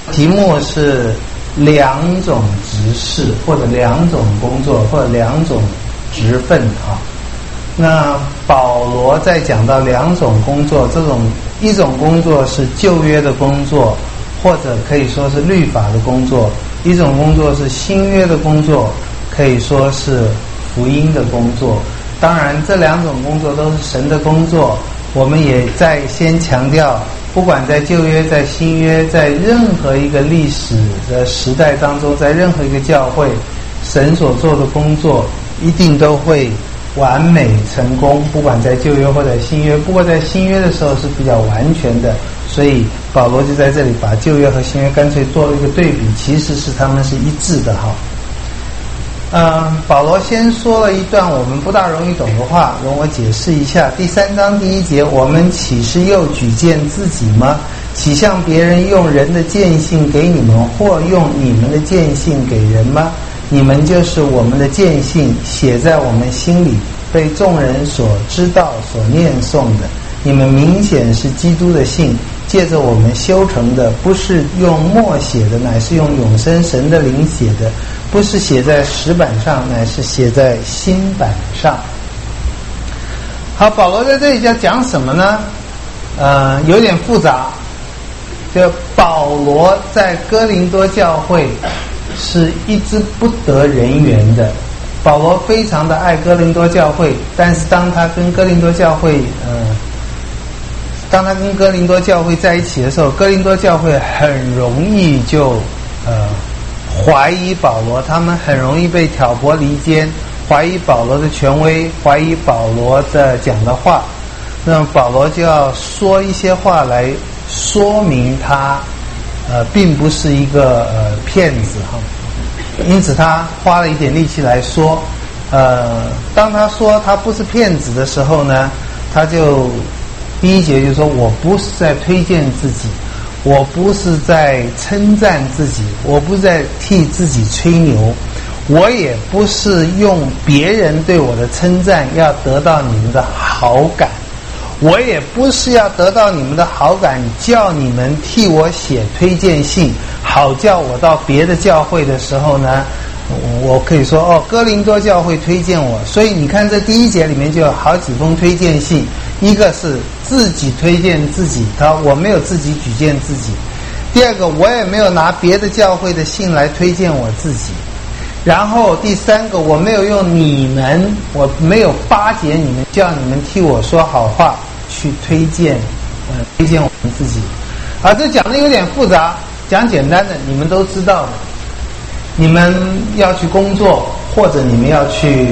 题目是两种职事，或者两种工作，或者两种职分啊。那保罗在讲到两种工作，一种工作是旧约的工作，或者可以说是律法的工作；一种工作是新约的工作，可以说是福音的工作。当然，这两种工作都是神的工作。我们也在先强调，不管在旧约、在新约，在任何一个历史的时代当中，在任何一个教会，神所做的工作一定都会完美成功，不管在旧约或者新约。不过在新约的时候是比较完全的，所以保罗就在这里把旧约和新约干脆做了一个对比，其实是他们是一致的哈。保罗先说了一段我们不大容易懂的话，容我解释一下。第3章第1节，我们岂是又举荐自己吗？岂向别人用人的荐信给你们，或用你们的荐信给人吗？你们就是我们的荐信，写在我们心里，被众人所知道、所念诵的。你们明显是基督的信，借着我们修成的，不是用墨写的，乃是用永生神的灵写的。不是写在石板上，乃是写在心板上。好，保罗在这里要讲什么呢？有点复杂。就保罗在哥林多教会是一直不得人缘的。保罗非常的爱哥林多教会，但是当他跟哥林多教会在一起的时候，哥林多教会很容易就怀疑保罗，他们很容易被挑拨离间，怀疑保罗的权威，怀疑保罗的讲的话。那么保罗就要说一些话来说明他并不是一个骗子哈。因此他花了一点力气来说，当他说他不是骗子的时候呢，他就第1节就说，我不是在推荐自己，我不是在称赞自己，我不是在替自己吹牛，我也不是用别人对我的称赞要得到你们的好感，我也不是要得到你们的好感叫你们替我写推荐信，好叫我到别的教会的时候呢，我可以说哥林多教会推荐我。所以你看这第1节里面就有好几封推荐信，一个是自己推荐自己，我没有自己举荐自己；第二个，我也没有拿别的教会的信来推荐我自己；然后第3个，我没有用你们，我没有巴结你们，叫你们替我说好话去推荐我们自己。这讲的有点复杂，讲简单的你们都知道的。你们要去工作，或者你们要去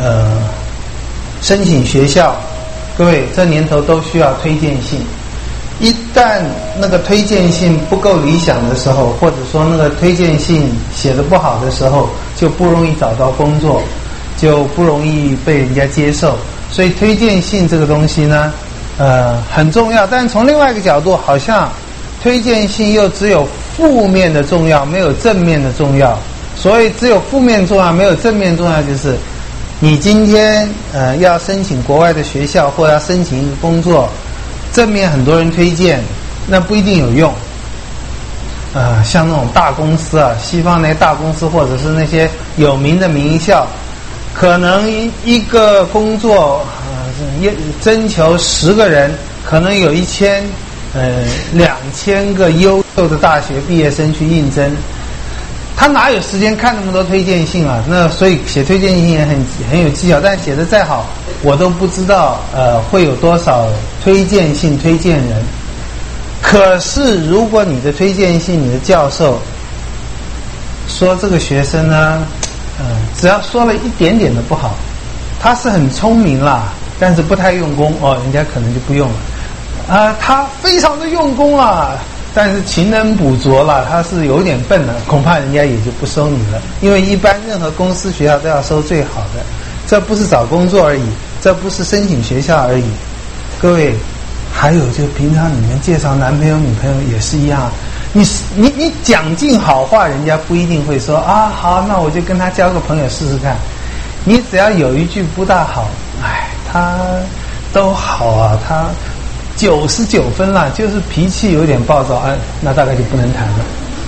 申请学校，各位这年头都需要推荐信。一旦那个推荐信不够理想的时候，或者说那个推荐信写得不好的时候，就不容易找到工作，就不容易被人家接受。所以推荐信这个东西呢很重要。但从另外一个角度，好像推荐信又只有负面的重要，没有正面的重要。所以只有负面重要，没有正面重要，就是你今天要申请国外的学校，或要申请一个工作，正面很多人推荐，那不一定有用。像那种大公司西方那些大公司，或者是那些有名的名校，可能一个工作征求10个人，可能有1000、2000个优秀的大学毕业生去应征。他哪有时间看那么多推荐信啊？那所以写推荐信也很有技巧，但写得再好，我都不知道会有多少推荐信推荐人。可是如果你的推荐信，你的教授说这个学生呢，只要说了一点点的不好，他是很聪明啦，但是不太用功人家可能就不用了。他非常的用功啦，但是勤能补拙了，他是有点笨了，恐怕人家也就不收你了。因为一般任何公司学校都要收最好的，这不是找工作而已，这不是申请学校而已。各位，还有就平常你们介绍男朋友女朋友也是一样，你讲尽好话，人家不一定会说好，那我就跟他交个朋友试试看。你只要有一句不大好，他都好他99分了，就是脾气有点暴躁，那大概就不能谈了。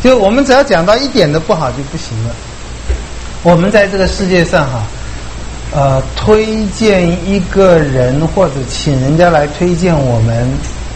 就我们只要讲到一点的不好就不行了。我们在这个世界上推荐一个人或者请人家来推荐我们，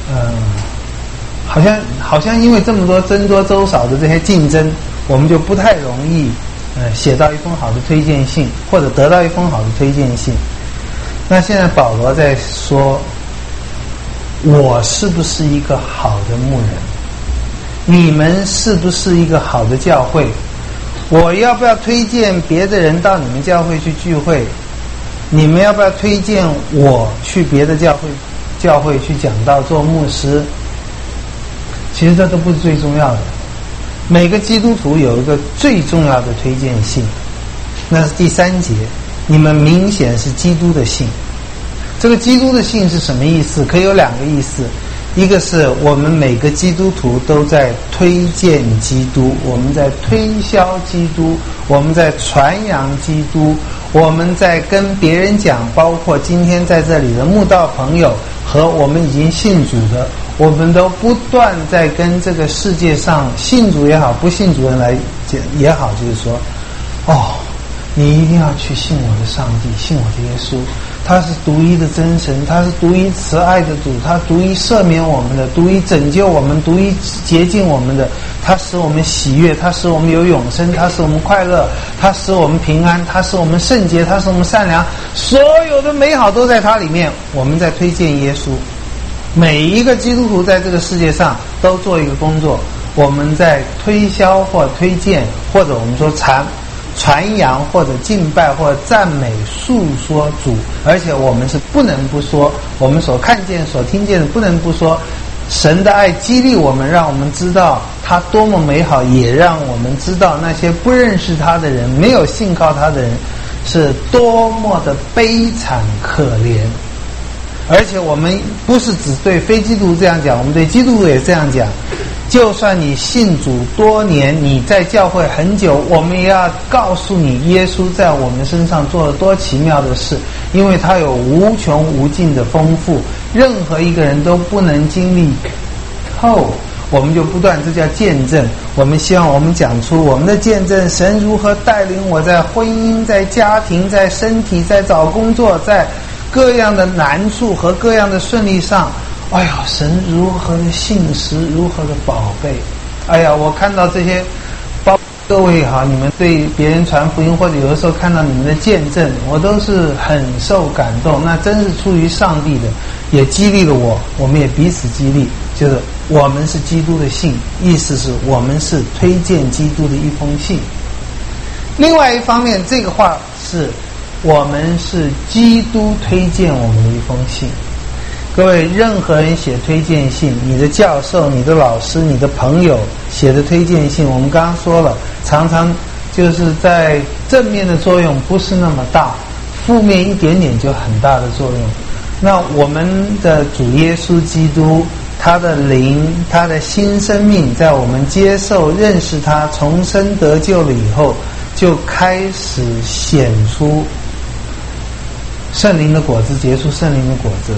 好像因为这么多僧多粥少的这些竞争，我们就不太容易写到一封好的推荐信，或者得到一封好的推荐信。那现在保罗在说，我是不是一个好的牧人？你们是不是一个好的教会？我要不要推荐别的人到你们教会去聚会？你们要不要推荐我去别的教会去讲道做牧师？其实这都不是最重要的。每个基督徒有一个最重要的推荐信，那是第3节，你们明显是基督的信。这个基督的信是什么意思？可以有2个意思。一个是我们每个基督徒都在推荐基督，我们在推销基督，我们在传扬基督，我们在跟别人讲，包括今天在这里的慕道朋友和我们已经信主的，我们都不断在跟这个世界上信主也好不信主人来讲也好，就是说你一定要去信我的上帝，信我的耶稣，他是独一的真神，他是独一慈爱的主，他独一赦免我们的，独一拯救我们，独一洁净我们的，他使我们喜悦，他使我们有永生，他使我们快乐，他使我们平安，他使我们圣洁，他使我们善良，所有的美好都在他里面。我们在推荐耶稣，每一个基督徒在这个世界上都做一个工作，我们在推销或推荐，或者我们说传扬或者敬拜或者赞美述说主，而且我们是不能不说，我们所看见所听见的不能不说。神的爱激励我们，让我们知道他多么美好，也让我们知道那些不认识他的人，没有信靠他的人是多么的悲惨可怜。而且我们不是只对非基督徒这样讲，我们对基督徒也这样讲。就算你信主多年，你在教会很久，我们也要告诉你，耶稣在我们身上做了多奇妙的事，因为他有无穷无尽的丰富，任何一个人都不能经历透。我们就不断，这叫见证。我们希望我们讲出我们的见证，神如何带领我在婚姻、在家庭、在身体、在找工作，在各样的难处和各样的顺利上，神如何的信实，如何的宝贝。我看到这些，各位你们对别人传福音，或者有的时候看到你们的见证，我都是很受感动。那真是出于上帝的，也激励了我，我们也彼此激励。就是我们是基督的信，意思是我们是推荐基督的一封信。另外一方面，这个话是我们是基督推荐我们的一封信。各位，任何人写推荐信，你的教授、你的老师、你的朋友写的推荐信，我们刚刚说了，常常就是在正面的作用不是那么大，负面一点点就很大的作用。那我们的主耶稣基督，他的灵，他的新生命，在我们接受认识他重生得救了以后，就开始显出圣灵的果子，结出圣灵的果子。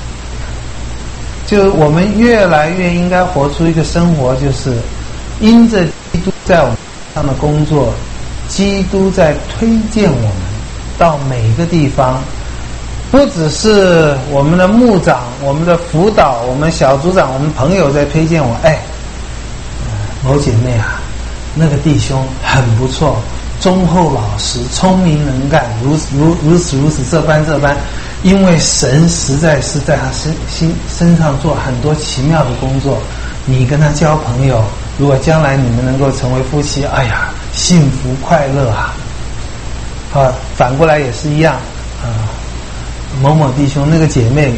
就我们越来越应该活出一个生活，就是因着基督在我们上的工作，基督在推荐我们到每一个地方，不只是我们的牧长、我们的辅导、我们小组长、我们朋友在推荐我，某姐妹啊，那个弟兄很不错，忠厚老实，聪明能干，如此这般，因为神实在是在他身上做很多奇妙的工作。你跟他交朋友，如果将来你们能够成为夫妻，幸福快乐啊！反过来也是一样某某弟兄那个姐妹，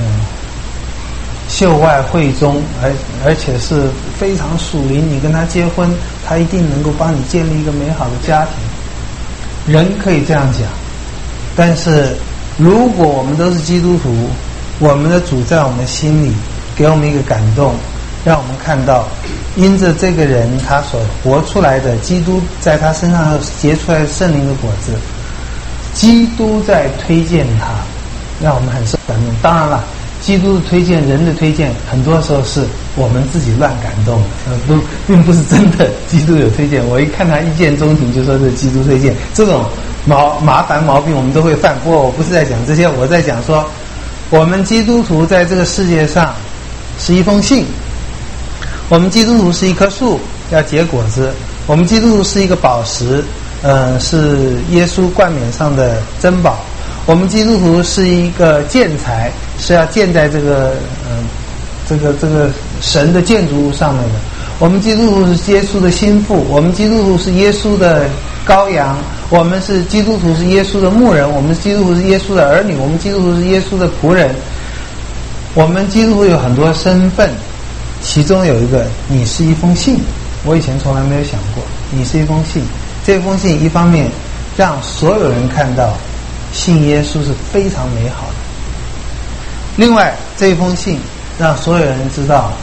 秀外慧中，而且是非常属灵，你跟他结婚，他一定能够帮你建立一个美好的家庭。人可以这样讲，但是如果我们都是基督徒，我们的主在我们心里给我们一个感动，让我们看到因着这个人他所活出来的，基督在他身上结出来的圣灵的果子，基督在推荐他，让我们很受感动。当然了， 基督的推荐，人的推荐，很多时候是我们自己乱感动的，并不是真的基督有推荐。我一看他一见钟情，就说是基督推荐，这种麻烦毛病我们都会犯。不过我不是在讲这些，我在讲说，我们基督徒在这个世界上是一封信，我们基督徒是一棵树，要结果子，我们基督徒是一个宝石，是耶稣冠冕上的珍宝。我们基督徒是一个建材，是要建在这个神的建筑物上面的。我们基督徒是耶稣的心腹，我们基督徒是耶稣的羔羊，我们是基督徒是耶稣的牧人，我们基督徒是耶稣的儿女，我们基督徒是耶稣的仆人。我们基督徒有很多身份，其中有一个，你是一封信。我以前从来没有想过，你是一封信。这封信一方面让所有人看到信耶稣是非常美好的，另外这封信让所有人知道，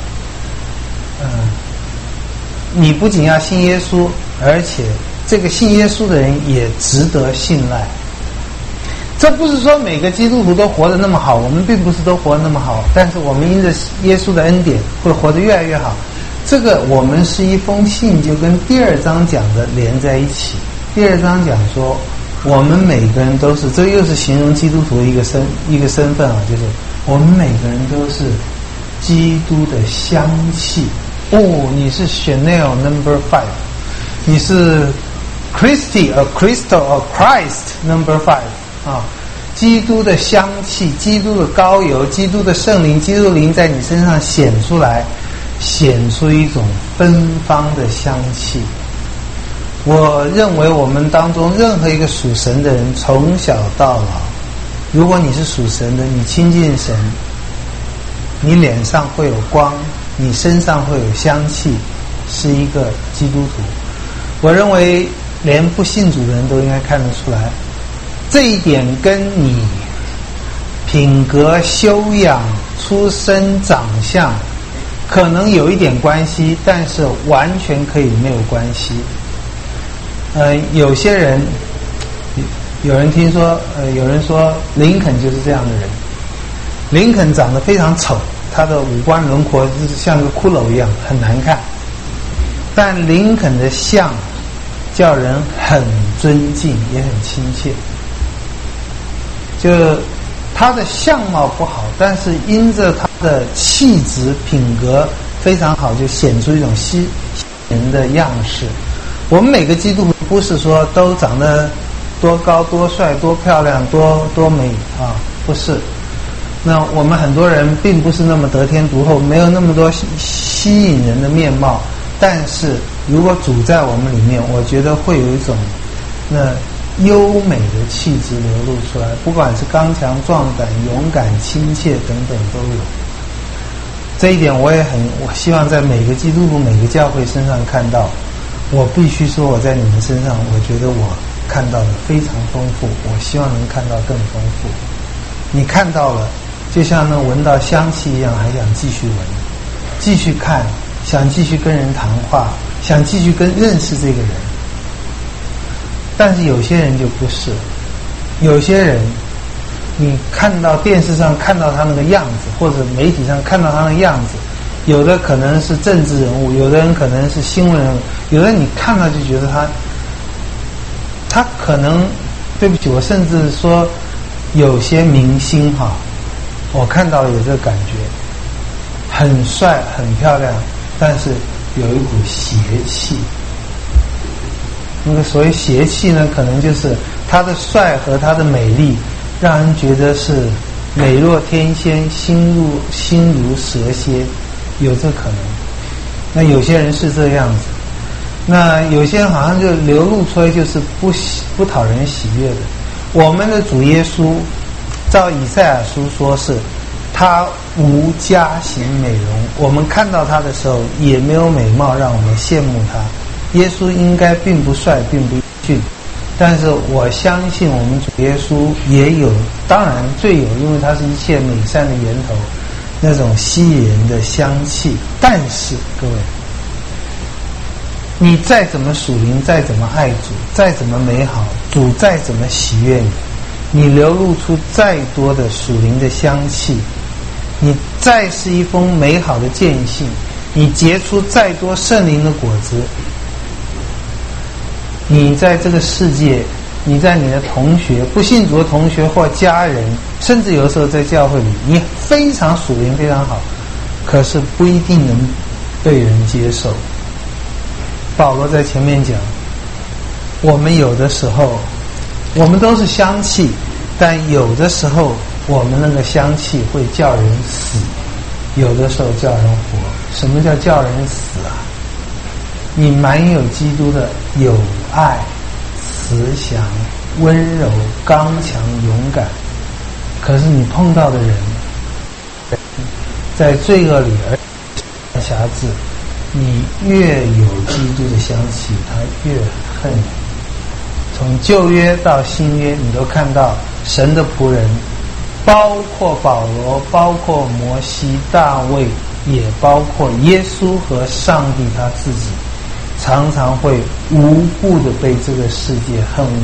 你不仅要信耶稣，而且这个信耶稣的人也值得信赖。这不是说每个基督徒都活得那么好，我们并不是都活得那么好，但是我们因着耶稣的恩典会活得越来越好。这个我们是一封信，就跟第2章讲的连在一起。第2章讲说我们每个人都是，这又是形容基督徒一个身份啊，就是我们每个人都是基督的香气。你是 Chanel No. 5，你是 Christy or Crystal or Christ No. 5啊，基督的香气，基督的膏油，基督的圣灵，基督的灵在你身上显出来，显出一种芬芳的香气。我认为我们当中任何一个属神的人，从小到老，如果你是属神的，你亲近神，你脸上会有光，你身上会有香气，是一个基督徒。我认为连不信主的人都应该看得出来，这一点跟你品格、修养、出身、长相可能有一点关系，但是完全可以没有关系。有些人，有人听说，有人说林肯就是这样的人。林肯长得非常丑，他的五官轮廓就是像个骷髅一样，很难看。但林肯的像叫人很尊敬，也很亲切。就他的相貌不好，但是因着他的气质品格非常好，就显出一种吸人的样式。我们每个基督徒不是说都长得多高多帅多漂亮多美啊，不是。那我们很多人并不是那么得天独厚，没有那么多吸引人的面貌，但是如果主在我们里面，我觉得会有一种那优美的气质流露出来，不管是刚强壮胆、勇敢、亲切等等都有。这一点我希望在每个基督徒、每个教会身上看到。我必须说，我在你们身上，我觉得我看到的非常丰富，我希望能看到更丰富。你看到了，就像能闻到香气一样，还想继续闻，继续看，想继续跟人谈话，想继续认识这个人。但是有些人就不是，有些人你看到电视上看到他那个样子，或者媒体上看到他那个样子，有的可能是政治人物，有的人可能是新闻人物，有的你看到就觉得他可能，对不起，我甚至说有些明星哈，我看到有这个感觉，很帅很漂亮，但是有一股邪气。那个所谓邪气呢，可能就是他的帅和他的美丽让人觉得是美若天仙，心如蛇蝎，有这可能。那有些人是这样子，那有些人好像就流露出来就是不讨人喜悦的。我们的主耶稣照以赛亚书说是他无佳形美容，我们看到他的时候也没有美貌让我们羡慕他。耶稣应该并不帅并不俊，但是我相信我们主耶稣也有，当然最有，因为他是一切美善的源头，那种吸引人的香气。但是各位，你再怎么属灵，再怎么爱主，再怎么美好，主再怎么喜悦你，你流露出再多的属灵的香气， 你再是一封美好的见信，你结出再多圣灵的果子，你在这个世界，你在你的同学、不信主的同学或家人，甚至有的时候在教会里，你非常属灵非常好，可是不一定能被人接受。保罗在前面讲，我们有的时候我们都是香气，但有的时候我们那个香气会叫人死，有的时候叫人活。什么叫叫人死啊？你满有基督的有爱、慈祥、温柔、刚强、勇敢，可是你碰到的人在罪恶里而辖制，你越有基督的香气，他越恨你。从旧约到新约，你都看到神的仆人，包括保罗，包括摩西、大卫，也包括耶稣和上帝他自己，常常会无故的被这个世界恨恶。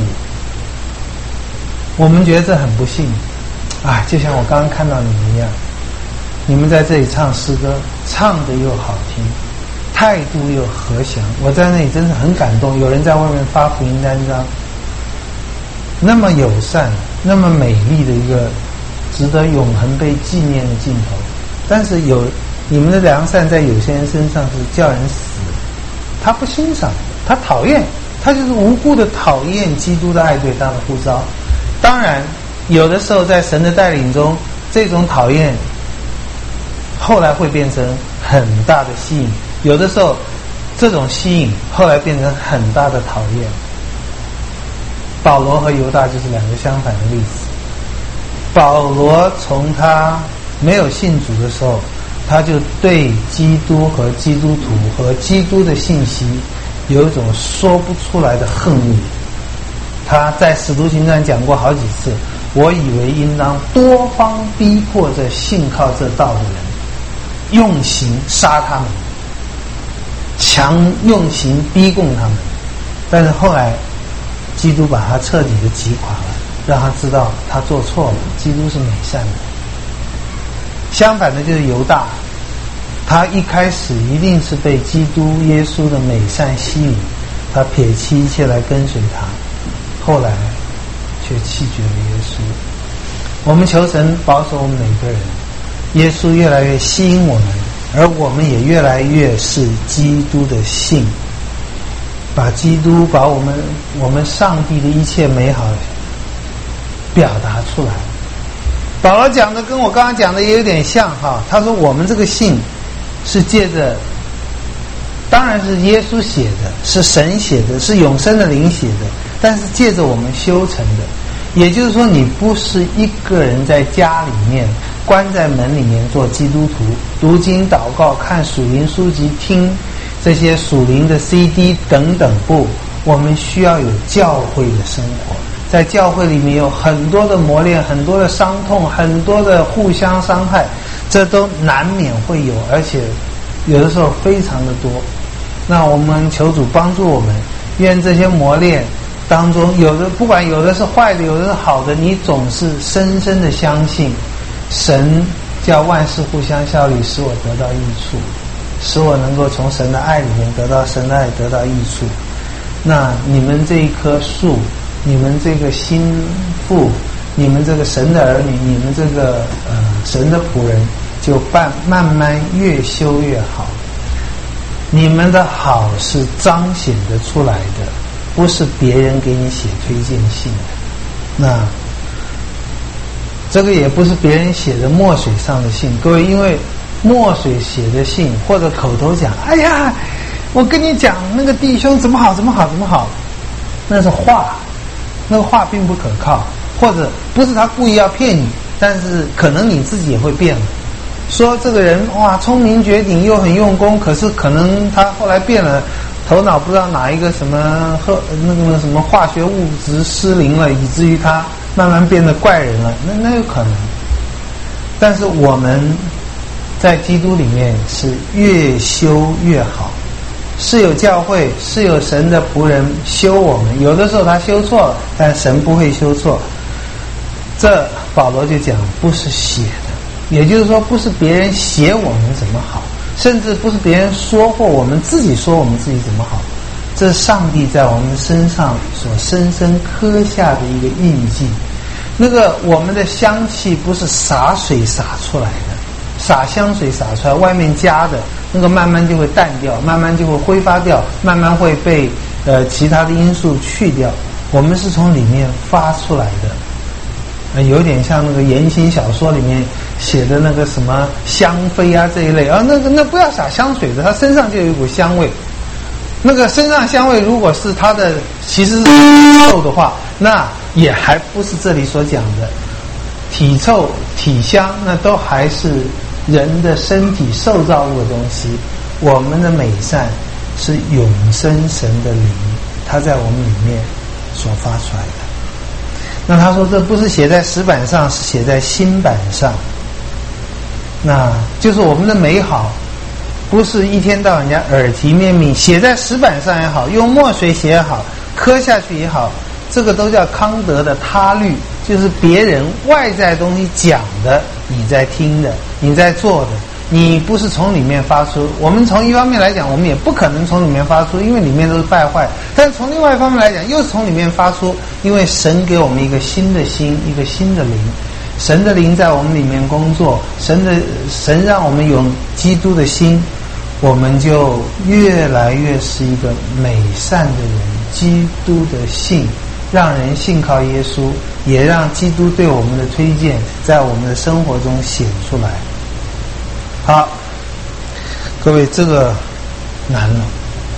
我们觉得这很不幸啊，就像我刚刚看到你们一样，你们在这里唱诗歌，唱得又好听，态度又和祥，我在那里真是很感动。有人在外面发福音单张，那么友善，那么美丽的一个值得永恒被纪念的镜头，但是你们的良善在有些人身上是叫人死，他不欣赏，他讨厌，他就是无故的讨厌基督的爱对他的呼召。当然有的时候在神的带领中，这种讨厌后来会变成很大的吸引，有的时候这种吸引后来变成很大的讨厌。保罗和犹大就是两个相反的例子。保罗从他没有信主的时候，他就对基督和基督徒和基督的信息有一种说不出来的恨恶。他在使徒行传讲过好几次，我以为应当多方逼迫着信靠这道的人，用刑杀他们，强用刑逼供他们。但是后来基督把他彻底的击垮了，让他知道他做错了，基督是美善的。相反的就是犹大，他一开始一定是被基督耶稣的美善吸引，他撇弃一切来跟随他，后来却弃绝了耶稣。我们求神保守我们每个人，耶稣越来越吸引我们，而我们也越来越是基督的信，把基督，把我们上帝的一切美好表达出来。保罗讲的跟我刚刚讲的也有点像哈，他说我们这个信是借着，当然是耶稣写的，是神写的，是永生的灵写的，但是借着我们修成的。也就是说，你不是一个人在家里面关在门里面做基督徒，读经祷告看属灵书籍听这些属灵的 CD 等等，不，我们需要有教会的生活。在教会里面有很多的磨练，很多的伤痛，很多的互相伤害，这都难免会有，而且有的时候非常的多。那我们求主帮助我们，愿这些磨练当中，有的不管有的是坏的，有的是好的，你总是深深的相信神叫万事互相效力，使我得到益处，使我能够从神的爱里面得到神的爱，得到益处。那你们这一棵树，你们这个心腹，你们这个神的儿女，你们这个神的仆人，就慢慢越修越好。你们的好是彰显得出来的，不是别人给你写推荐信的。那这个也不是别人写的墨水上的信，各位，因为墨水写的信或者口头讲，哎呀，我跟你讲那个弟兄怎么好怎么好怎么好，那是话，那个话并不可靠，或者不是他故意要骗你，但是可能你自己也会变了。说这个人哇聪明绝顶又很用功，可是可能他后来变了，头脑不知道哪一个什么那个什么化学物质失灵了，以至于他慢慢变得怪人了，那有可能。但是我们在基督里面是越修越好，是有教会，是有神的仆人修我们，有的时候他修错了，但神不会修错。这保罗就讲不是血的， 也就是说，不是别人写我们怎么好，甚至不是别人说或我们自己说我们自己怎么好，这是上帝在我们身上所深深刻下的一个印记。那个我们的香气不是洒水洒出来的，洒香水洒出来，外面加的那个慢慢就会淡掉，慢慢就会挥发掉，慢慢会被其他的因素去掉。我们是从里面发出来的，有点像那个言情小说里面写的那个什么香妃啊这一类啊，那不要洒香水的，它身上就有一股香味。那个身上香味如果是它的其实是体臭的话，那也还不是这里所讲的体臭体香，那都还是人的身体受造物的东西。我们的美善是永生神的灵，它在我们里面所发出来的。那他说这不是写在石板上，是写在心板上，那就是我们的美好不是一天到晚人家耳提面命，写在石板上也好，用墨水写也好，刻下去也好，这个都叫康德的他律，就是别人外在东西讲的，你在听的，你在做的，你不是从里面发出。我们从一方面来讲，我们也不可能从里面发出，因为里面都是败坏，但是从另外一方面来讲，又是从里面发出，因为神给我们一个新的心，一个新的灵，神的灵在我们里面工作，神让我们有基督的心，我们就越来越是一个美善的人。基督的信让人信靠耶稣，也让基督对我们的推荐在我们的生活中显出来。好，各位，这个难了。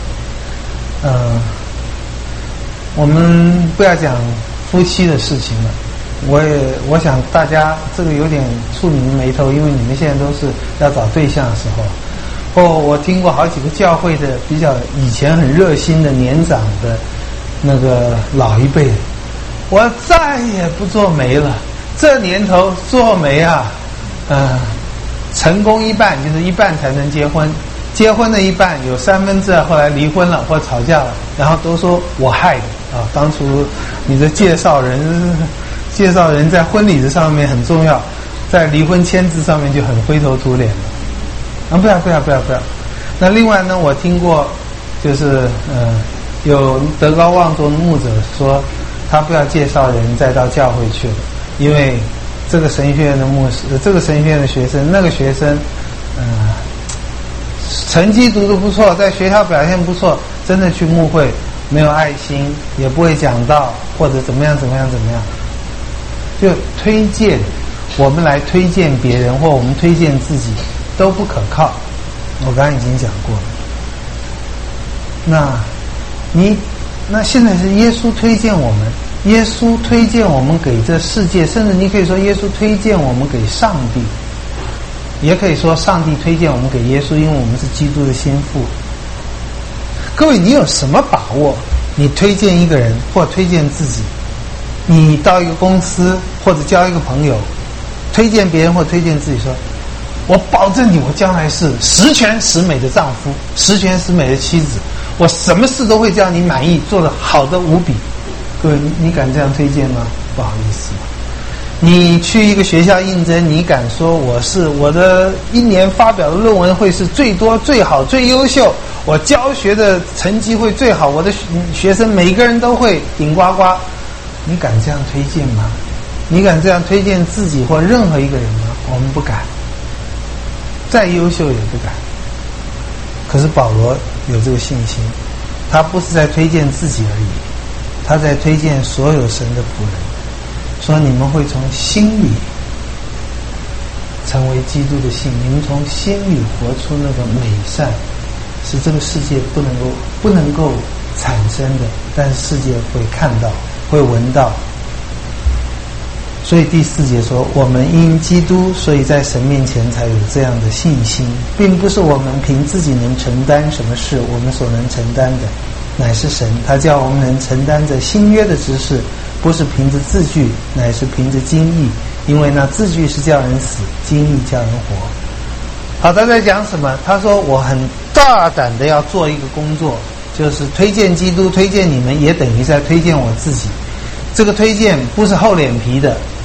我们不要讲夫妻的事情了，我想大家这个有点触你们眉头，因为你们现在都是要找对象的时候。我听过好几个教会的比较以前很热心的年长的那个老一辈，我再也不做媒了，这年头做媒啊，成功一半，就是一半才能结婚，结婚的一半有2/3后来离婚了或吵架了，然后都说我害的啊！当初你的介绍人在婚礼的上面很重要，在离婚签字上面就很灰头土脸了。不要！那另外呢，我听过，就是有德高望重的牧者说，他不要介绍人再到教会去了，因为这个神学院的牧师，这个神学院的学生，那个学生，成绩读得不错，在学校表现不错，真的去牧会没有爱心，也不会讲道，或者怎么样，就推荐我们来推荐别人，或我们推荐自己都不可靠。我刚才已经讲过了。那现在是耶稣推荐我们，耶稣推荐我们给这世界，甚至你可以说耶稣推荐我们给上帝，也可以说上帝推荐我们给耶稣，因为我们是基督的心腹。各位，你有什么把握？你推荐一个人或推荐自己，你到一个公司或者交一个朋友，推荐别人或推荐自己说，我保证你，我将来是十全十美的丈夫，十全十美的妻子，我什么事都会叫你满意，做得好的无比。各位，你敢这样推荐吗？不好意思。你去一个学校应征，你敢说我的一年发表的论文会是最多最好最优秀，我教学的成绩会最好，我的学生每个人都会顶呱呱，你敢这样推荐吗？你敢这样推荐自己或任何一个人吗？我们不敢，再优秀也不敢。可是保罗有这个信心，他不是在推荐自己而已，他在推荐所有神的仆人，说你们会从心里成为基督的信，你们从心里活出那个美善，是这个世界不能够产生的，但是世界会看到，会闻到。所以第4节说，我们因基督，所以在神面前才有这样的信心，并不是我们凭自己能承担什么事，我们所能承担的乃是神，他叫我们能承担着新约的知识，不是凭着字句，乃是凭着经意，因为那字句是叫人死，经意叫人活。好，他在讲什么？他说我很大胆的要做一个工作，就是推荐基督，推荐你们，也等于在推荐我自己。这个推荐不是厚脸皮的，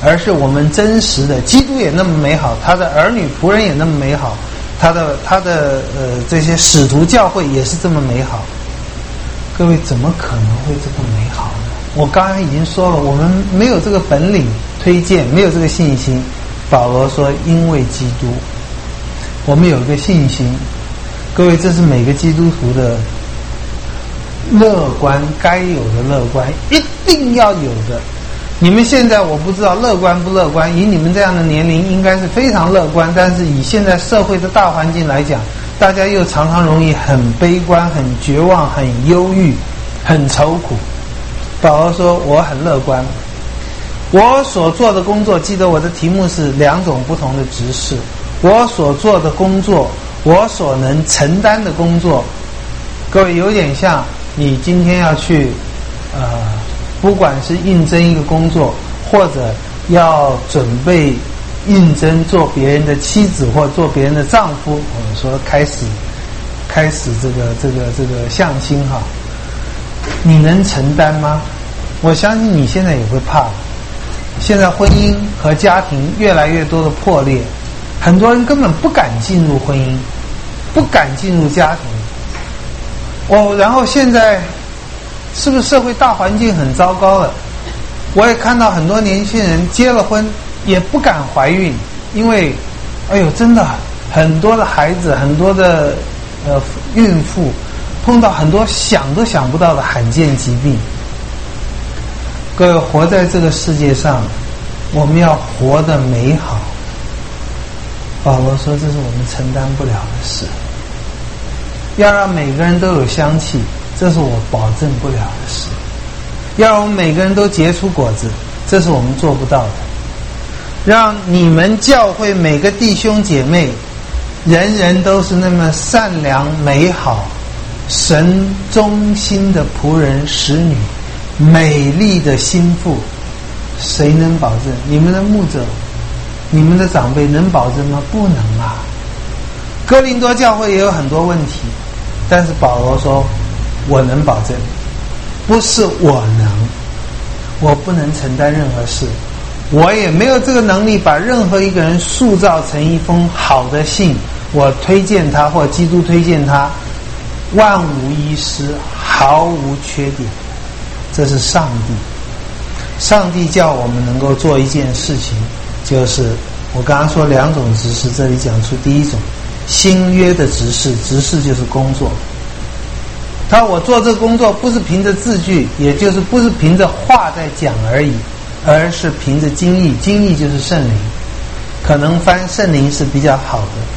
而是我们真实的基督也那么美好，他的儿女仆人也那么美好，他的这些使徒教会也是这么美好。各位怎么可能会这么美好呢？我刚才已经说了，我们没有这个本领推荐，没有这个信心。保罗说因为基督，我们有一个信心。各位，这是每个基督徒的乐观，该有的乐观，一定要有的。你们现在我不知道乐观不乐观，以你们这样的年龄应该是非常乐观，但是以现在社会的大环境来讲，大家又常常容易很悲观、很绝望、很忧郁、很愁苦。保罗说我很乐观，我所做的工作，记得我的题目是2种不同的职事，我所做的工作，我所能承担的工作，各位有点像你今天要去不管是应征一个工作，或者要准备应征做别人的妻子或做别人的丈夫，我们说开始这个相亲哈，你能承担吗？我相信你现在也会怕。现在婚姻和家庭越来越多的破裂，很多人根本不敢进入婚姻，不敢进入家庭。然后现在是不是社会大环境很糟糕了？我也看到很多年轻人结了婚也不敢怀孕，因为真的很多的孩子，很多的孕妇碰到很多想都想不到的罕见疾病。各位，活在这个世界上，我们要活得美好。保罗说这是我们承担不了的事。要让每个人都有香气，这是我保证不了的事。要让我们每个人都结出果子，这是我们做不到的。让你们教会每个弟兄姐妹人人都是那么善良美好，神忠心的仆人使女，美丽的心腹，谁能保证？你们的牧者，你们的长辈能保证吗？不能啊。哥林多教会也有很多问题，但是保罗说我能保证，不是我能，我不能承担任何事，我也没有这个能力把任何一个人塑造成一封好的信，我推荐他或基督推荐他万无一失，毫无缺点。这是上帝，上帝叫我们能够做一件事情，就是我刚刚说2种执事，这里讲出第一种新约的执事，执事就是工作。我做这个工作不是凭着字句，也就是不是凭着话在讲而已，而是凭着经历，经历就是圣灵，可能翻圣灵是比较好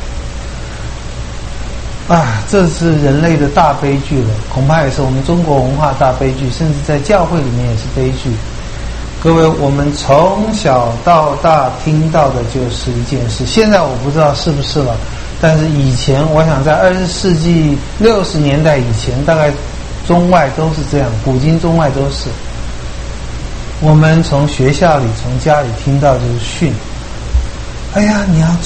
的。这是人类的大悲剧了，恐怕也是我们中国文化大悲剧，甚至在教会里面也是悲剧。各位，我们从小到大听到的就是一件事，现在我不知道是不是了，但是以前我想在20世纪60年代以前，大概中外都是这样，古今中外都是。我们从学校里从家里听到就是训，你要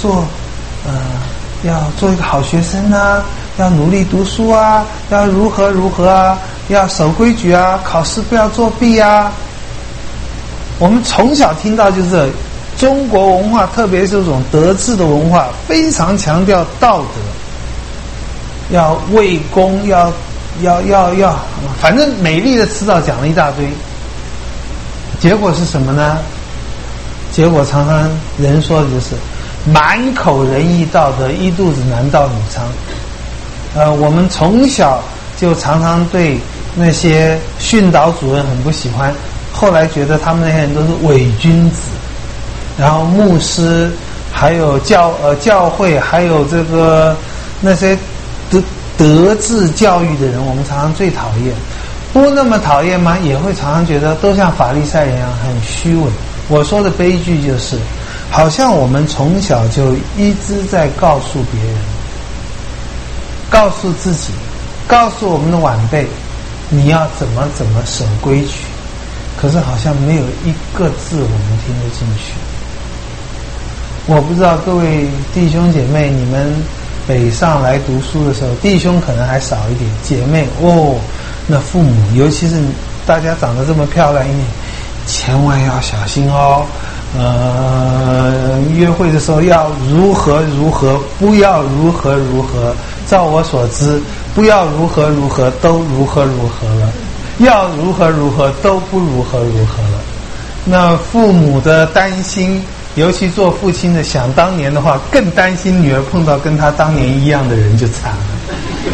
做一个好学生啊，要努力读书啊，要如何啊，要守规矩啊，考试不要作弊啊。我们从小听到就是中国文化，特别是这种德治的文化，非常强调道德，要为公，要，反正美丽的辞藻讲了一大堆。结果是什么呢？结果常常人说的就是满口仁义道德，一肚子男盗女娼。我们从小就常常对那些训导主任很不喜欢，后来觉得他们那些人都是伪君子。然后牧师，还有教会，还有那些德治教育的人，我们常常最讨厌。不那么讨厌吗？也会常常觉得都像法利赛人一样很虚伪。我说的悲剧就是，好像我们从小就一直在告诉别人，告诉自己，告诉我们的晚辈，你要怎么守规矩，可是好像没有一个字我们听得进去。我不知道各位弟兄姐妹，你们北上来读书的时候，弟兄可能还少一点，姐妹那父母尤其是大家长得这么漂亮一点，千万要小心哦， 约会的时候要如何如何，不要如何如何。照我所知，不要如何如何，都如何如何了；要如何如何，都不如何如何了。那父母的担心，尤其做父亲的，想当年的话，更担心女儿碰到跟他当年一样的人就惨了。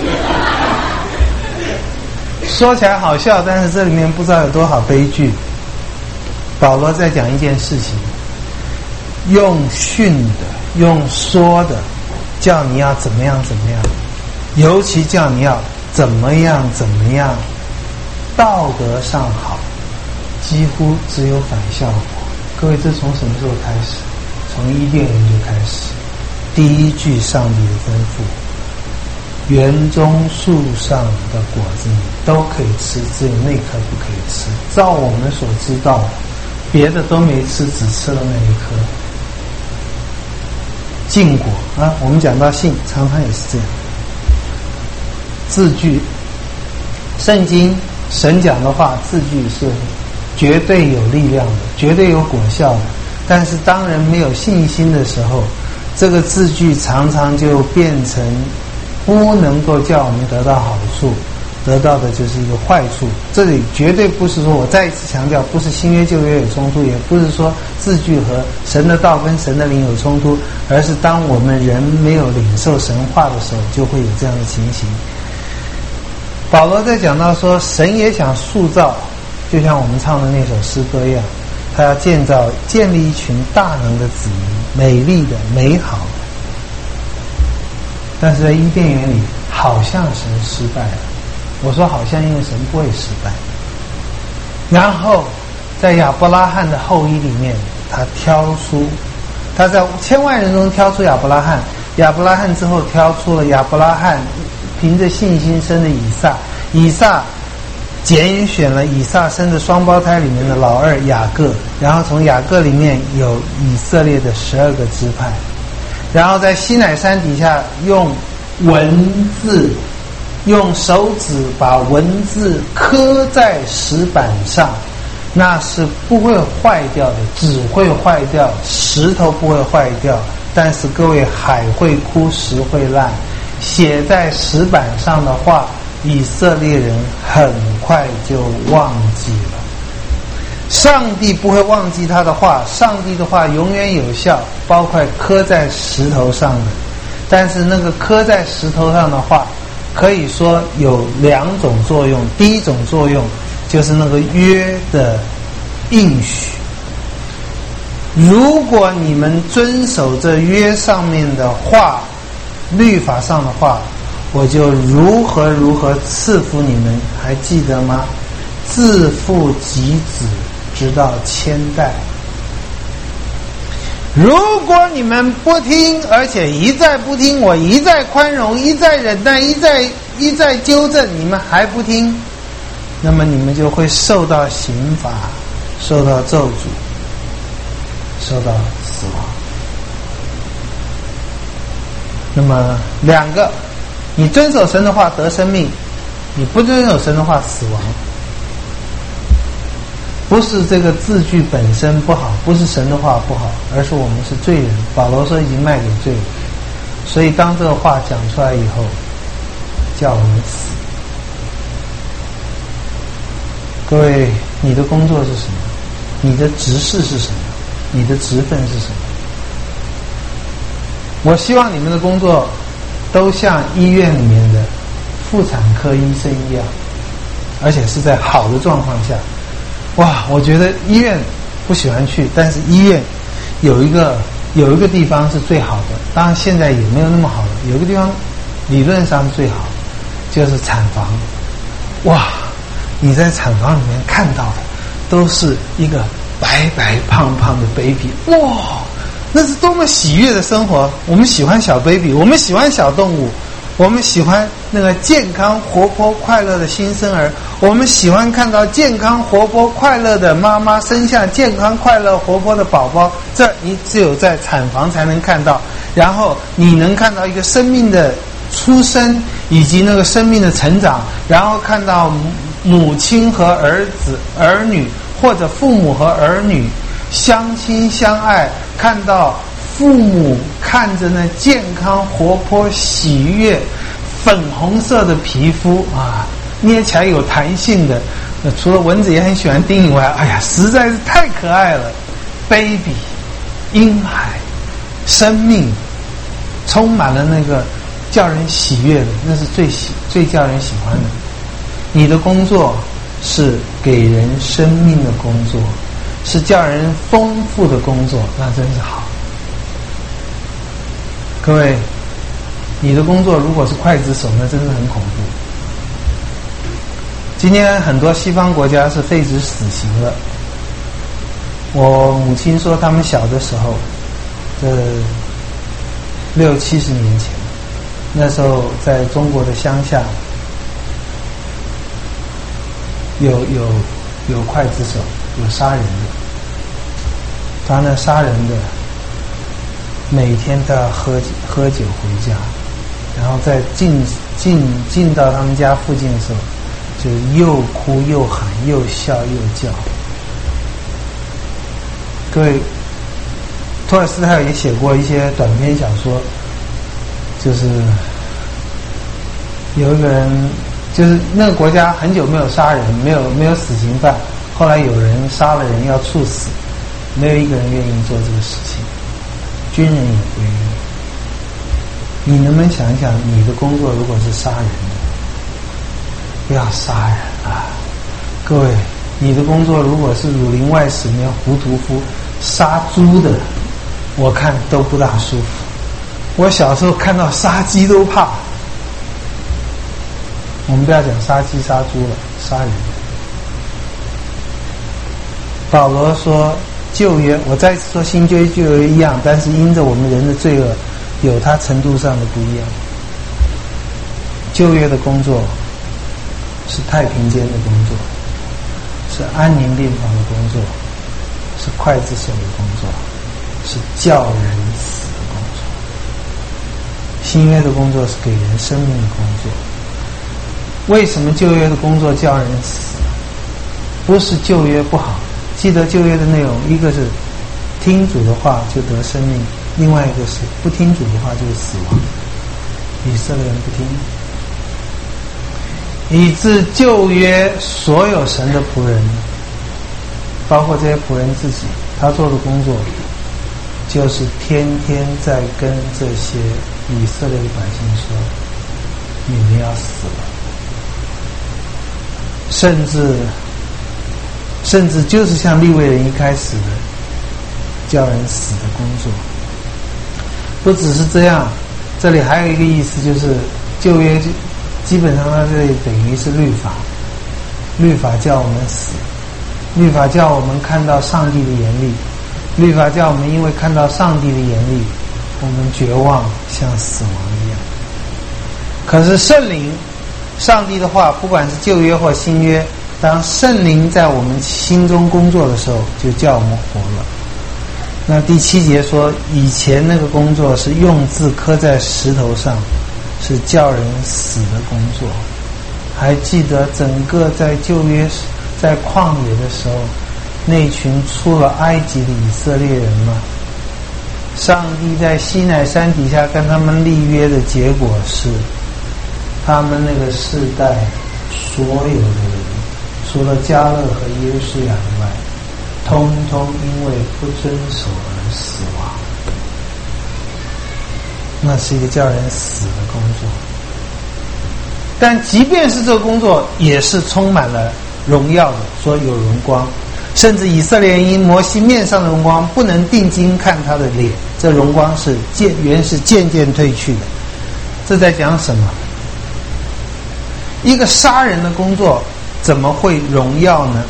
说起来好笑，但是这里面不知道有多少悲剧。保罗在讲一件事情，用训的，用说的，叫你要怎么样怎么样，尤其叫你要怎么样怎么样，道德上好，几乎只有反效果。各位，这从什么时候开始？从伊甸园就开始。第一句上帝的吩咐，园中树上的果子你都可以吃，只有那棵不可以吃。照我们所知道，别的都没吃，只吃了那一颗禁果啊。我们讲到性，常常也是这样。字句，圣经神讲的话，字句是绝对有力量的，绝对有果效的。但是当人没有信心的时候，这个字句常常就变成不能够叫我们得到好处，得到的就是一个坏处。这里绝对不是说，我再一次强调，不是新约旧约有冲突，也不是说字句和神的道跟神的灵有冲突，而是当我们人没有领受神话的时候，就会有这样的情形。保罗在讲到说，神也想塑造，就像我们唱的那首诗歌一样，他要建立一群大能的子民，美丽的、美好的。但是在伊甸园里，好像神失败了。我说好像，因为神不会失败。然后在亚伯拉罕的后裔里面，他在千万人中挑出亚伯拉罕，亚伯拉罕之后挑出了亚伯拉罕凭着信心生的以撒，以撒拣选了以撒生的双胞胎里面的老二雅各，然后从雅各里面有以色列的12个支派，然后在西乃山底下用文字，用手指把文字刻在石板上，那是不会坏掉的，纸会坏掉，石头不会坏掉，但是各位，海会枯，石会烂。写在石板上的话，以色列人很快就忘记了。上帝不会忘记他的话，上帝的话永远有效，包括刻在石头上的。但是那个刻在石头上的话，可以说有2种作用。第一种作用就是那个约的应许，如果你们遵守这约上面的话，律法上的话，我就如何如何赐福你们，还记得吗？自父及子，直到千代。如果你们不听，而且一再不听，我一再宽容，一再忍耐，一再纠正，你们还不听，那么你们就会受到刑罚，受到咒诅，受到死亡。那么2个，你遵守神的话得生命，你不遵守神的话死亡。不是这个字句本身不好，不是神的话不好，而是我们是罪人。保罗说已经卖给罪人，所以当这个话讲出来以后，叫我们死。各位，你的工作是什么？你的职事是什么？你的职分是什么？我希望你们的工作都像医院里面的妇产科医生一样，而且是在好的状况下。哇，我觉得医院不喜欢去，但是医院有一个地方是最好的，当然现在也没有那么好了，有一个地方理论上是最好的，就是产房。哇，你在产房里面看到的都是一个白白胖胖的 baby， 哇，那是多么喜悦的生活！我们喜欢小 baby， 我们喜欢小动物，我们喜欢那个健康活泼快乐的新生儿，我们喜欢看到健康活泼快乐的妈妈生下健康快乐活泼的宝宝，这你只有在产房才能看到。然后你能看到一个生命的出生以及那个生命的成长，然后看到 母亲和儿女，或者父母和儿女相亲相爱，看到父母看着那健康活泼喜悦粉红色的皮肤啊，捏起来有弹性的，除了蚊子也很喜欢叮以外，哎呀，实在是太可爱了。 baby 婴孩生命充满了那个叫人喜悦的，那是最叫人喜欢的。你的工作是给人生命的工作，是叫人丰富的工作，那真是好。各位，你的工作如果是刽子手，那真是很恐怖。今天很多西方国家是废止死刑了。我母亲说，他们小的时候，这60、70年前，那时候在中国的乡下，有刽子手，有杀人的。他那杀人的，每天都要喝酒回家，然后再进到他们家附近的时候，就又哭又喊，又笑又叫。各位，托尔斯泰也写过一些短篇小说，就是有一个人，就是那个国家很久没有杀人，没有死刑犯，后来有人杀了人要处死，没有一个人愿意做这个事情，军人也不愿意。你能不能想一想，你的工作如果是杀人的，不要杀人啊！各位，你的工作如果是《儒林外史》里面胡屠夫杀猪的，我看都不大舒服。我小时候看到杀鸡都怕。我们不要讲杀鸡杀猪了，杀人。保罗说旧约，我再次说新约旧约一样，但是因着我们人的罪恶，有它程度上的不一样。旧约的工作是太平间的工作，是安宁病房的工作，是刽子手的工作，是叫人死的工作。新约的工作是给人生命的工作。为什么旧约的工作叫人死？不是旧约不好，记得旧约的内容，一个是听主的话就得生命，另外一个是不听主的话就是死亡。以色列人不听，以致旧约所有神的仆人，包括这些仆人自己，他做的工作就是天天在跟这些以色列的百姓说，你们要死了。甚至就是像利未人一开始的叫人死的工作。不只是这样，这里还有一个意思，就是旧约基本上它这里等于是律法，律法叫我们死，律法叫我们看到上帝的严厉，律法叫我们因为看到上帝的严厉，我们绝望像死亡一样。可是圣灵，上帝的话，不管是旧约或新约，当圣灵在我们心中工作的时候，就叫我们活了。那第7节说，以前那个工作是用字刻在石头上，是叫人死的工作。还记得整个在旧约在旷野的时候，那群出了埃及的以色列人吗？上帝在西乃山底下跟他们立约的结果是，他们那个世代所有的人，除了迦勒和约书亚以外，通通因为不遵守而死亡。那是一个叫人死的工作。但即便是这个工作，也是充满了荣耀的，说有荣光，甚至以色列人因摩西面上的荣光不能定睛看他的脸，这荣光是原是渐渐褪去的。这在讲什么？一个杀人的工作怎么会荣耀呢？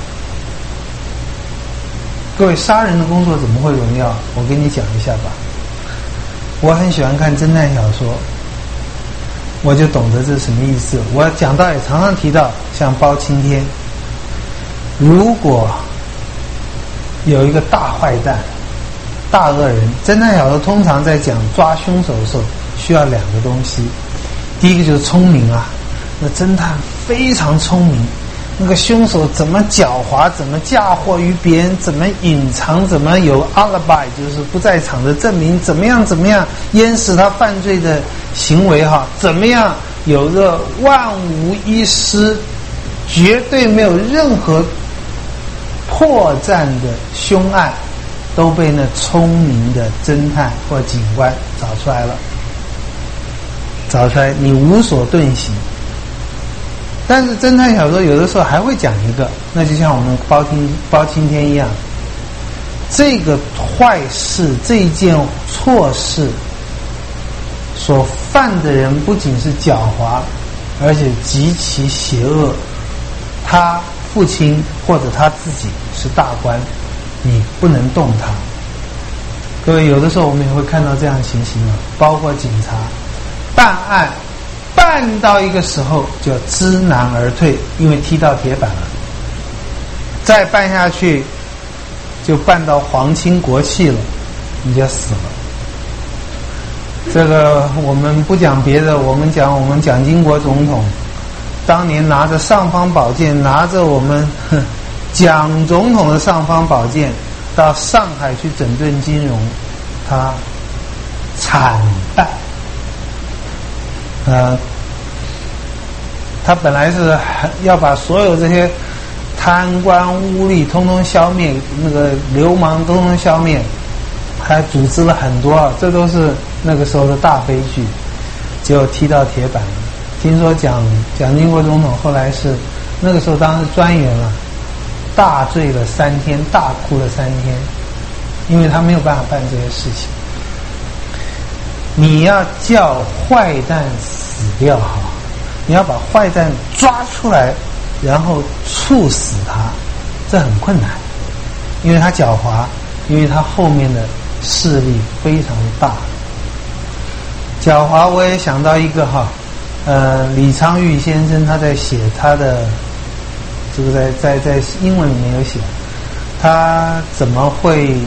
各位，杀人的工作怎么会荣耀？我跟你讲一下吧。我很喜欢看侦探小说，我就懂得这是什么意思。我讲到也常常提到，像包青天，如果有一个大坏蛋、大恶人，侦探小说通常在讲抓凶手的时候需要2个东西。第一个就是聪明啊，那侦探非常聪明， 那个凶手怎么狡猾，怎么嫁祸于别人，怎么隐藏，怎么有 alibi， 就是不在场的证明，怎么样淹死他犯罪的行为哈，怎么样有个万无一失，绝对没有任何破绽的凶案，都被那聪明的侦探或警官找出来了，找出来你无所遁形。但是侦探小说有的时候还会讲一个，那就像我们包青天一样，这个坏事，这一件错事所犯的人不仅是狡猾，而且极其邪恶，他父亲或者他自己是大官，你不能动他。各位，有的时候我们也会看到这样的情形啊，包括警察办案办到一个时候就知难而退，因为踢到铁板了，再办下去就办到皇亲国戚了，你就死了。这个我们不讲别的，我们讲蒋经国总统当年拿着尚方宝剑，拿着我们蒋总统的尚方宝剑到上海去整顿金融，他惨败。他本来是要把所有这些贪官污吏通通消灭，那个流氓通通消灭，还组织了很多，这都是那个时候的大悲剧，结果踢到铁板了。听说蒋经国总统后来是那个时候当时专员了，大醉了3天，大哭了3天，因为他没有办法办这些事情。你要叫坏蛋死掉哈，你要把坏蛋抓出来，然后处死他，这很困难，因为他狡猾，因为他后面的势力非常大。狡猾，我也想到一个哈，李昌钰先生他在写他的这个在英文里面有写，他怎么会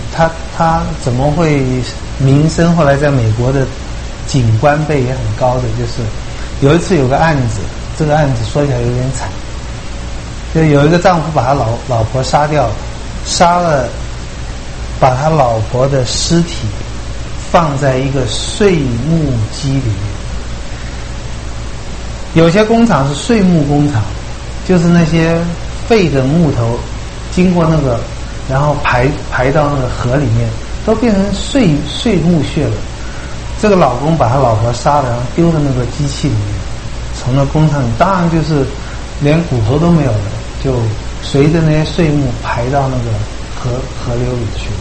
名声后来在美国的警官辈也很高的，就是有一次有个案子，这个案子说起来有点惨，就有一个丈夫把他老婆杀掉了，把他老婆的尸体放在一个碎木机里面。有些工厂是碎木工厂，就是那些废的木头经过那个然后排到那个河里面，都变成碎木屑了。这个老公把他老婆杀了，然后丢到那个机器里面，从那工厂里当然就是连骨头都没有了，就随着那些碎木排到那个河流里去了。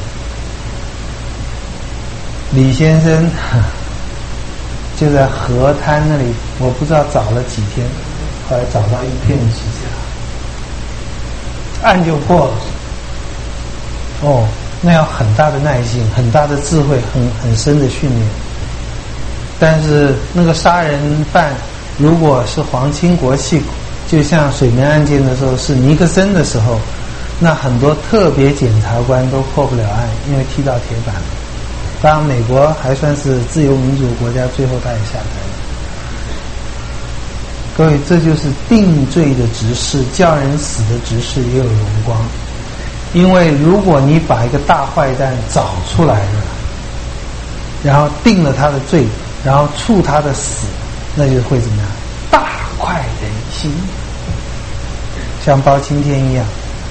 李先生就在河滩那里，我不知道找了几天，后来找到一片指甲，案就破了。那要很大的耐心，很大的智慧，很深的训练。但是那个杀人犯如果是皇亲国戚，就像水门案件的时候是尼克森的时候，那很多特别检察官都破不了案，因为踢到铁板了。当然美国还算是自由民主国家，最后他也下台了。各位，这就是定罪的执事，叫人死的执事也有荣光。因为如果你把一个大坏蛋找出来了，然后定了他的罪，然后处他的死，那就会怎么样？大快人心，像包青天一样。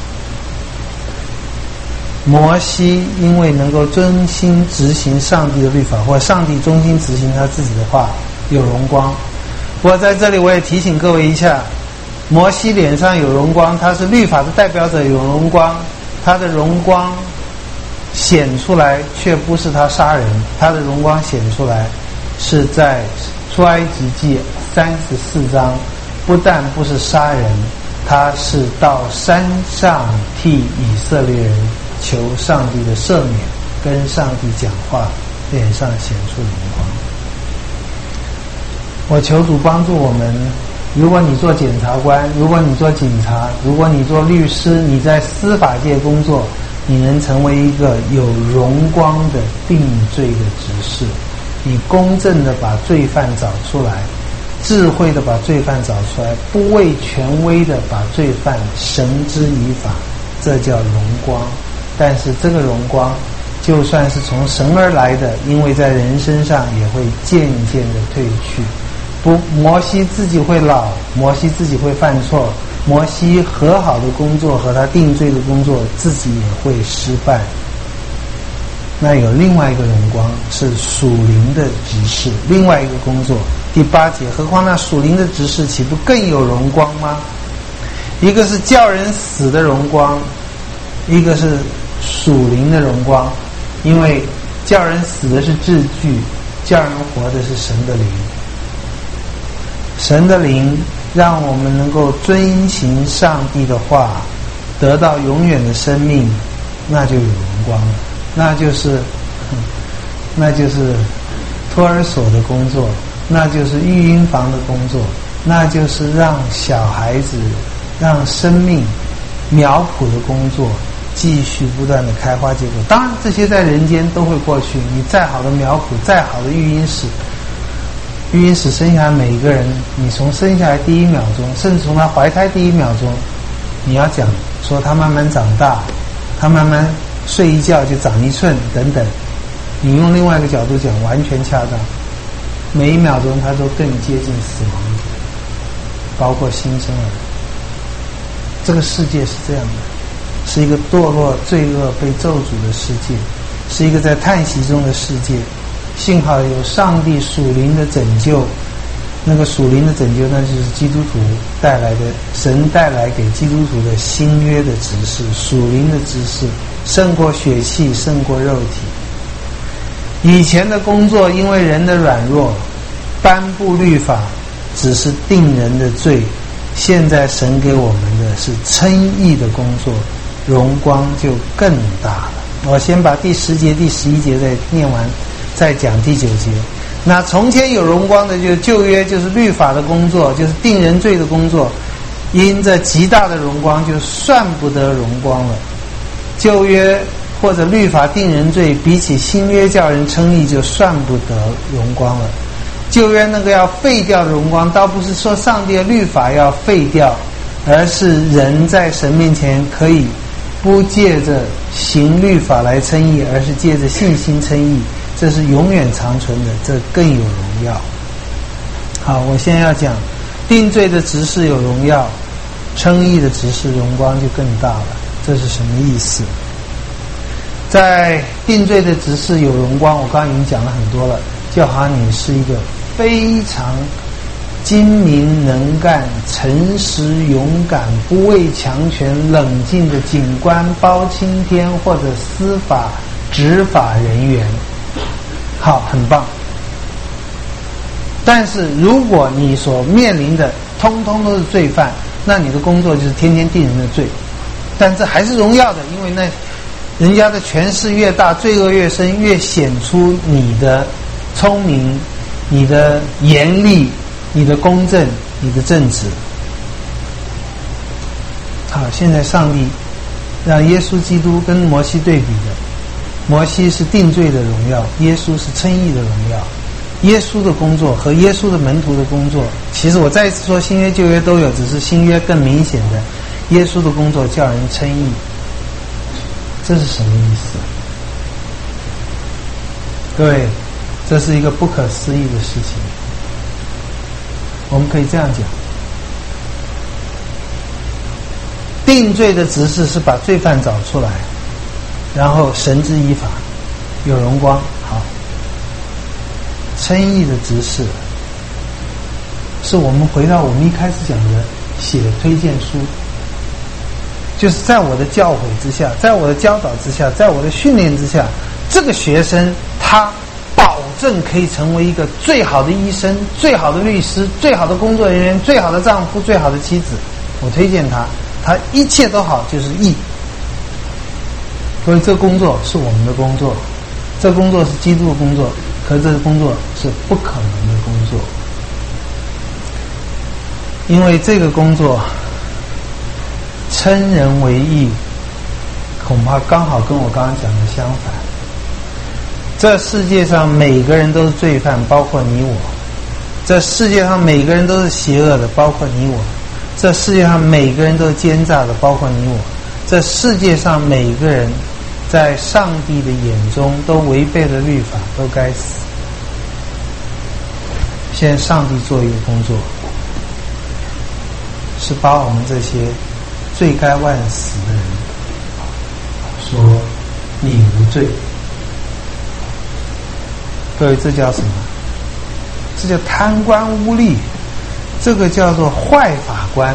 摩西因为能够忠心执行上帝的律法，或上帝忠心执行他自己的话，有荣光。不过在这里我也提醒各位一下，摩西脸上有荣光，他是律法的代表者，有荣光，他的荣光显出来却不是他杀人，他的荣光显出来是在出埃及记34章，不但不是杀人，他是到山上替以色列人求上帝的赦免，跟上帝讲话，脸上显出荣光。我求主帮助我们，如果你做检察官，如果你做警察，如果你做律师，你在司法界工作，你能成为一个有荣光的定罪的执事，你公正的把罪犯找出来， 智慧的把罪犯找出来，不畏权威的把罪犯绳之以法，这叫荣光。但是这个荣光就算是从神而来的，因为在人身上也会渐渐的退去。摩西自己会老，摩西自己会犯错，摩西和好的工作和他定罪的工作自己也会失败。那有另外一个荣光是属灵的执事，另外一个工作。第8节，何况那属灵的执事岂不更有荣光吗？一个是叫人死的荣光，一个是属灵的荣光。因为叫人死的是字句，叫人活的是神的灵。神的灵让我们能够遵行上帝的话，得到永远的生命，那就有荣光了。那就是托儿所的工作，那就是育婴房的工作，那就是让小孩子、让生命苗圃的工作继续不断的开花结果。当然这些在人间都会过去，你再好的苗圃，再好的育婴室生下来每一个人，你从生下来第1秒钟，甚至从他怀胎第1秒钟，你要讲说他慢慢长大，他慢慢睡一觉就长1寸等等，你用另外一个角度讲完全恰当。每1秒钟他都更接近死亡，包括新生儿。这个世界是这样的，是一个堕落、罪恶、被咒诅的世界，是一个在叹息中的世界。幸好有上帝属灵的拯救，那个属灵的拯救，那就是基督徒带来的，神带来给基督徒的新约的指示，属灵的指示胜过血气，胜过肉体。以前的工作因为人的软弱，颁布律法只是定人的罪，现在神给我们的是称义的工作，荣光就更大了。我先把第10节、第11节再念完，再讲第9节。那从前有荣光的，就是旧约，就是律法的工作，就是定人罪的工作，因这极大的荣光就算不得荣光了。旧约或者律法定人罪，比起新约叫人称义就算不得荣光了。旧约那个要废掉的荣光，倒不是说上帝的律法要废掉，而是人在神面前可以不借着行律法来称义，而是借着信心称义，这是永远长存的，这更有荣耀。好，我现在要讲定罪的执事有荣耀，称义的执事荣光就更大了。这是什么意思？在定罪的执事有荣光，我刚刚已经讲了很多了，就好像你是一个非常精明能干、诚实勇敢、不畏强权、冷静的警官、包青天或者司法执法人员。好，很棒。但是如果你所面临的通通都是罪犯，那你的工作就是天天定人的罪。但这还是荣耀的，因为那人家的权势越大，罪恶越深，越显出你的聪明、你的严厉、你的公正、你的正直。好，现在上帝让耶稣基督跟摩西对比的，摩西是定罪的荣耀，耶稣是称义的荣耀。耶稣的工作和耶稣的门徒的工作，其实我再一次说新约旧约都有，只是新约更明显的，耶稣的工作叫人称义。这是什么意思？各位，这是一个不可思议的事情。我们可以这样讲，定罪的执事是把罪犯找出来，然后绳之以法，有荣光。好，称义的执事是我们回到我们一开始讲的写推荐书，就是在我的教诲之下，在我的教导之下，在我的训练之下，这个学生他保证可以成为一个最好的医生、最好的律师、最好的工作人员、最好的丈夫、最好的妻子。我推荐他，他一切都好，就是义。所以这工作是我们的工作，这工作是基督的工作，可是这个工作是不可能的工作，因为这个工作称人为义，恐怕刚好跟我刚刚讲的相反。这世界上每个人都是罪犯，包括你我。 这世界上每个人都是邪恶的，包括你我。这世界上每个人都是奸诈的，包括你我。这世界上每个人在上帝的眼中都违背了律法，都该死。现在上帝做一个工作，是把我们这些罪该万死的人说你无罪。各位，这叫什么？这叫贪官污吏，这个叫做坏法官。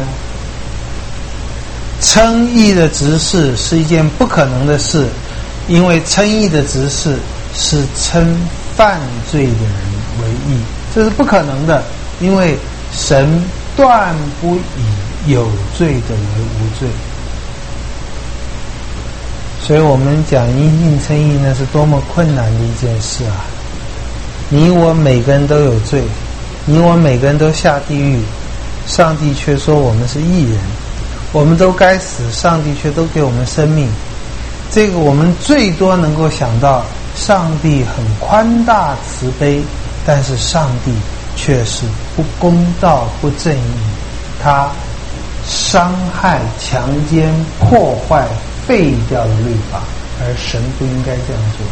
称义的执事是一件不可能的事，因为称义的执事是称犯罪的人为义，这是不可能的，因为神断不以有罪的为无罪。所以我们讲因信称义，那是多么困难的一件事啊！你我每个人都有罪，你我每个人都下地狱，上帝却说我们是义人，我们都该死，上帝却都给我们生命。这个我们最多能够想到，上帝很宽大慈悲，但是上帝却是不公道不正义，他伤害强奸破坏废掉了律法，而神不应该这样做。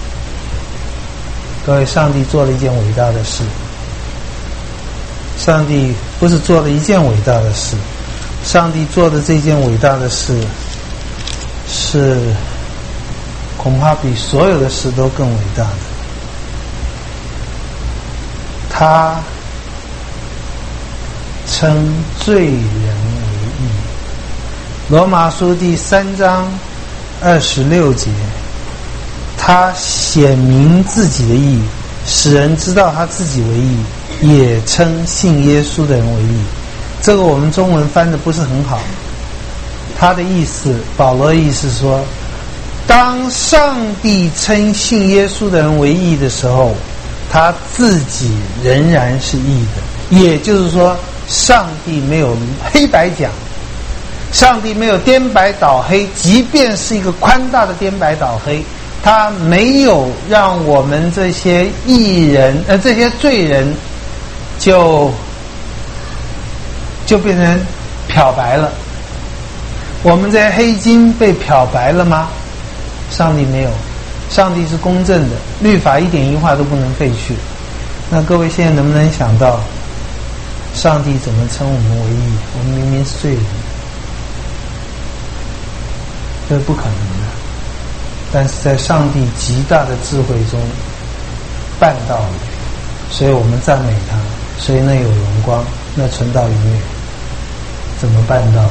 各位，上帝做了一件伟大的事。上帝不是做了一件伟大的事，上帝做的这件伟大的事是恐怕比所有的事都更伟大的。他称罪人为义。罗马书第3章26节，他显明自己的义，使人知道他自己为义，也称信耶稣的人为义。这个我们中文翻的不是很好，他的意思，保罗的意思说，当上帝称信耶稣的人为义的时候，他自己仍然是义的。也就是说，上帝没有黑白讲，上帝没有颠白倒黑，即便是一个宽大的颠白倒黑，他没有让我们这些义人这些罪人就变成漂白了。我们这些黑金被漂白了吗？上帝没有，上帝是公正的，律法一点一画都不能废去。那各位现在能不能想到，上帝怎么称我们为义？我们明明是罪人，这是不可能的。但是在上帝极大的智慧中办到了，所以我们赞美他，所以那有荣光，那存到永远。怎么办到的？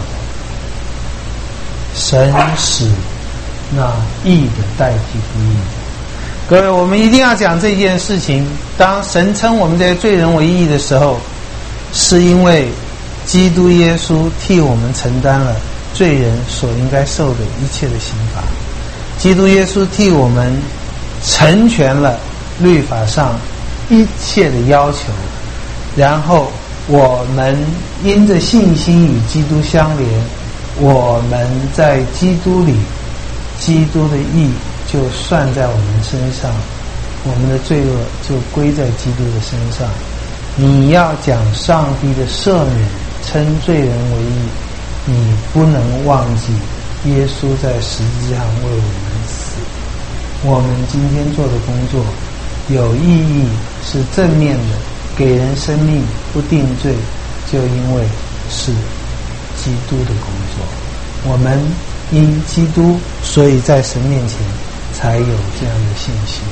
神使那义的代替不义的。各位，我们一定要讲这件事情。当神称我们这些罪人为义的时候，是因为基督耶稣替我们承担了罪人所应该受的一切的刑罚。基督耶稣替我们成全了律法上一切的要求，然后我们因着信心与基督相连，我们在基督里，基督的义就算在我们身上，我们的罪恶就归在基督的身上。你要讲上帝的赦免，称罪人为义，你不能忘记耶稣在十字架上为我们死。我们今天做的工作有意义，是正面的，给人生命，不定罪，就因为是基督的工作。我们因基督，所以在神面前才有这样的信心。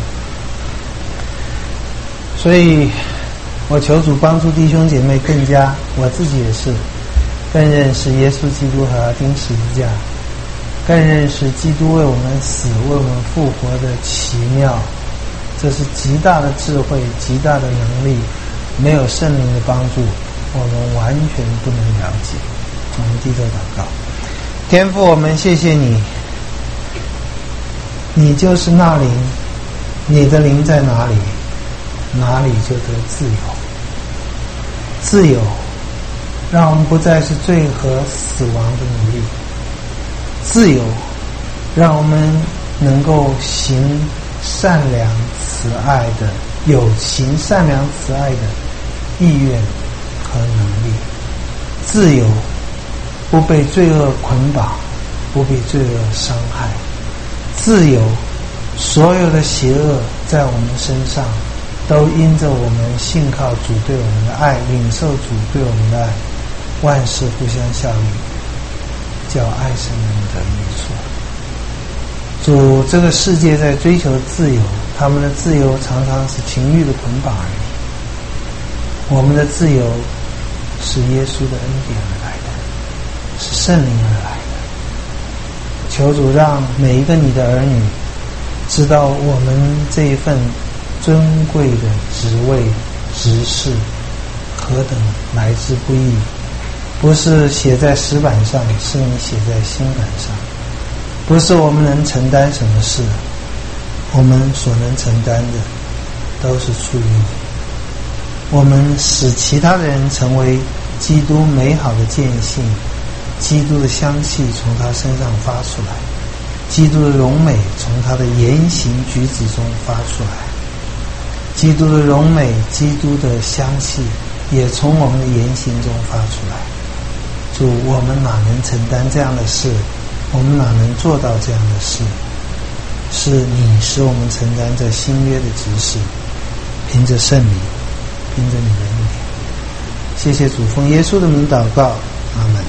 所以我求主帮助弟兄姐妹更加，我自己也是更认识耶稣基督和他钉十字架，更认识基督为我们死，为我们复活的奇妙。这是极大的智慧，极大的能力，没有圣灵的帮助，我们完全不能了解。我们低头祷告。天父，我们谢谢你，你就是那灵，你的灵在哪里，哪里就得自由。自由让我们不再是罪和死亡的奴隶，自由让我们能够行善良慈爱的，有行善良慈爱的意愿和能力。自由，不被罪恶捆绑，不被罪恶伤害。自由，所有的邪恶在我们身上都因着我们信靠主对我们的爱，领受主对我们的爱，万事互相效力，叫爱神人得益处。主这个世界在追求自由，他们的自由常常是情欲的捆绑而已。我们的自由是耶稣的恩典而来的，是圣灵而来的。求主让每一个你的儿女知道我们这一份尊贵的职位职事何等来之不易，不是写在石板上，是你写在心板上。不是我们能承担什么事，我们所能承担的都是出于你。我们使其他的人成为基督美好的见信，基督的香气从他身上发出来，基督的荣美从他的言行举止中发出来，基督的荣美，基督的香气也从我们的言行中发出来。主，我们哪能承担这样的事？我们哪能做到这样的事？是你使我们承担这新约的职事，凭着圣灵，凭着你的恩典。谢谢主，奉耶稣的名祷告，阿们。